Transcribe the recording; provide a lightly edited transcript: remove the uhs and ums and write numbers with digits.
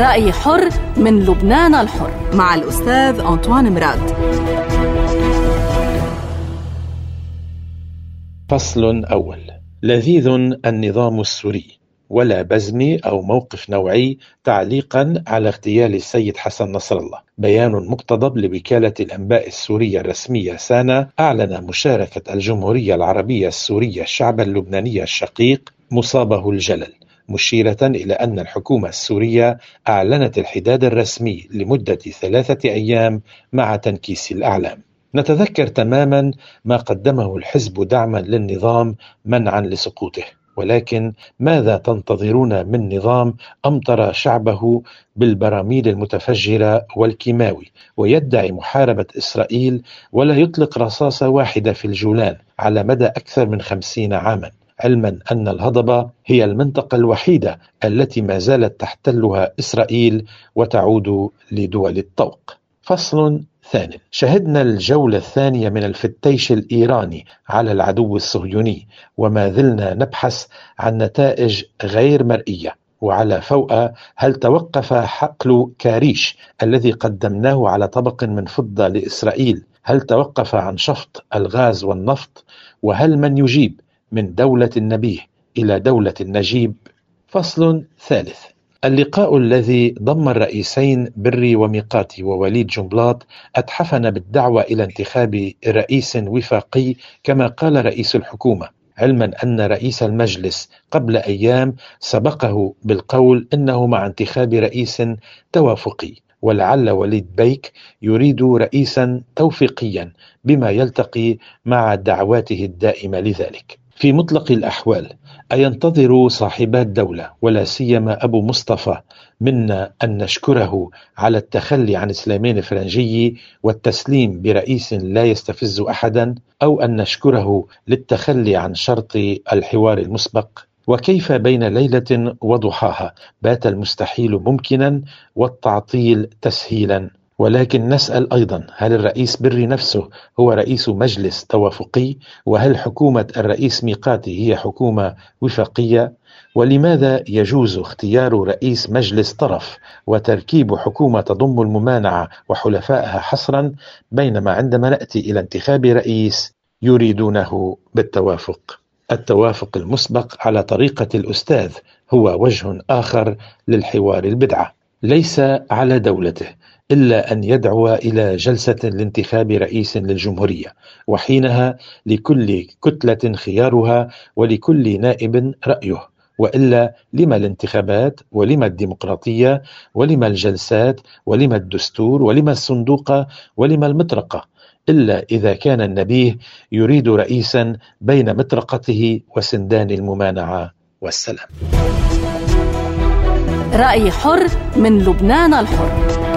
رأي حر من لبنان الحر مع الأستاذ أنطوان مراد. فصل أول. لذيذ النظام السوري، ولا بزمي أو موقف نوعي تعليقا على اغتيال السيد حسن نصر الله. بيان مقتضب لوكالة الأنباء السورية الرسمية سانا أعلن مشاركة الجمهورية العربية السورية الشعب اللبناني الشقيق مصابه الجلل، مشيرة إلى أن الحكومة السورية أعلنت الحداد الرسمي لمدة 3 أيام مع تنكيس الأعلام. نتذكر تماما ما قدمه الحزب دعما للنظام منعا لسقوطه، ولكن ماذا تنتظرون من نظام أمطر شعبه بالبراميل المتفجرة والكيماوي ويدعي محاربة إسرائيل ولا يطلق رصاصة واحدة في الجولان على مدى أكثر من 50 عاما، علما أن الهضبة هي المنطقة الوحيدة التي ما زالت تحتلها إسرائيل وتعود لدول الطوق. فصل ثاني. شهدنا الجولة الثانية من الفتيش الإيراني على العدو الصهيوني، وما زلنا نبحث عن نتائج غير مرئية. وعلى فوق، هل توقف حقل كاريش الذي قدمناه على طبق من فضة لإسرائيل؟ هل توقف عن شفط الغاز والنفط؟ وهل من يجيب من دولة النبيه إلى دولة النجيب؟ فصل ثالث. اللقاء الذي ضم الرئيسين بري وميقاتي ووليد جنبلاط أتحفنا بالدعوة إلى انتخاب رئيس وفاقي كما قال رئيس الحكومة، علما أن رئيس المجلس قبل أيام سبقه بالقول إنه مع انتخاب رئيس توافقي، ولعل وليد بيك يريد رئيسا توفيقيا بما يلتقي مع دعواته الدائمة لذلك. في مطلق الأحوال، أينتظر صاحبات الدولة ولا سيما أبو مصطفى منا أن نشكره على التخلي عن سليمان فرنجي والتسليم برئيس لا يستفز أحدا، أو أن نشكره للتخلي عن شرط الحوار المسبق؟ وكيف بين ليلة وضحاها بات المستحيل ممكنا والتعطيل تسهيلا؟ ولكن نسأل أيضا، هل الرئيس بري نفسه هو رئيس مجلس توافقي؟ وهل حكومة الرئيس ميقاتي هي حكومة وفاقية؟ ولماذا يجوز اختيار رئيس مجلس طرف وتركيب حكومة تضم الممانعة وحلفائها حصرا، بينما عندما نأتي إلى انتخاب رئيس يريدونه بالتوافق؟ التوافق المسبق على طريقة الأستاذ هو وجه آخر للحوار البدعة، ليس على دولته إلا أن يدعو إلى جلسة لانتخاب رئيس للجمهورية، وحينها لكل كتلة خيارها ولكل نائب رأيه، وإلا لما الانتخابات ولما الديمقراطية ولما الجلسات ولما الدستور ولما الصندوق ولما المطرقة، إلا إذا كان النبيه يريد رئيسا بين مطرقته وسندان الممانعة والسلام. رأي حر من لبنان الحر.